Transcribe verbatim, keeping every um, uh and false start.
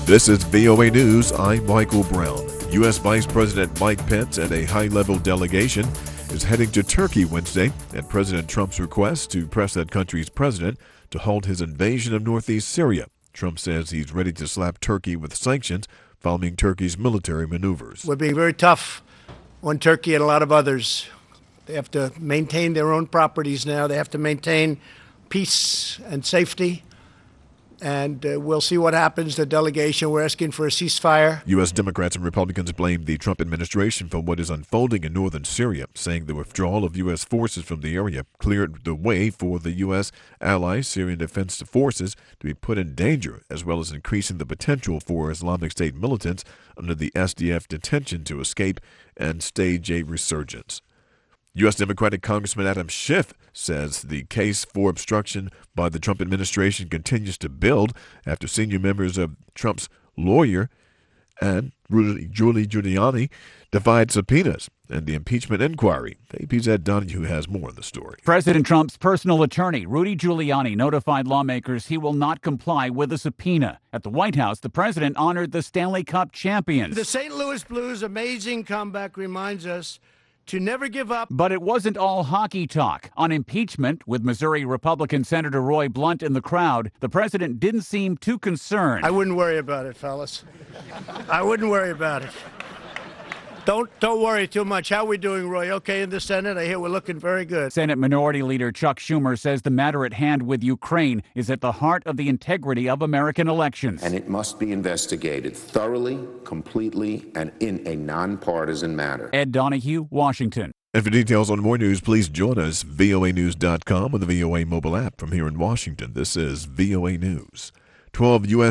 This is V O A News. I'm Michael Brown. U S. Vice President Mike Pence and a high-level delegation is heading to Turkey Wednesday at President Trump's request to press that country's president to halt his invasion of northeast Syria. Trump says he's ready to slap Turkey with sanctions following Turkey's military maneuvers. We're being very tough on Turkey and a lot of others. They have to maintain their own properties now. They have to maintain peace and safety. And uh, we'll see what happens. The delegation, we're asking for a ceasefire. U S. Democrats and Republicans blamed the Trump administration for what is unfolding in northern Syria, saying the withdrawal of U S forces from the area cleared the way for the U S allies, Syrian Defense Forces, to be put in danger, as well as increasing the potential for Islamic State militants under the S D F detention to escape and stage a resurgence. U S. Democratic Congressman Adam Schiff says the case for obstruction by the Trump administration continues to build after senior members of Trump's lawyer and Rudy Giuliani defied subpoenas and the impeachment inquiry. A P's Ed Donahue has more on the story. President Trump's personal attorney, Rudy Giuliani, notified lawmakers he will not comply with a subpoena. At the White House, the president honored the Stanley Cup champions. The Saint Louis Blues' amazing comeback reminds us to never give up. But it wasn't all hockey talk. On impeachment, with Missouri Republican Senator Roy Blunt in the crowd, the president didn't seem too concerned. I wouldn't worry about it, fellas. I wouldn't worry about it. Don't don't worry too much. How are we doing, Roy? Okay in the Senate? I hear we're looking very good. Senate Minority Leader Chuck Schumer says the matter at hand with Ukraine is at the heart of the integrity of American elections. And it must be investigated thoroughly, completely, and in a nonpartisan manner. Ed Donahue, Washington. And for details on more news, please join us, V O A news dot com, or the V O A mobile app from here in Washington. This is V O A News. twelve U S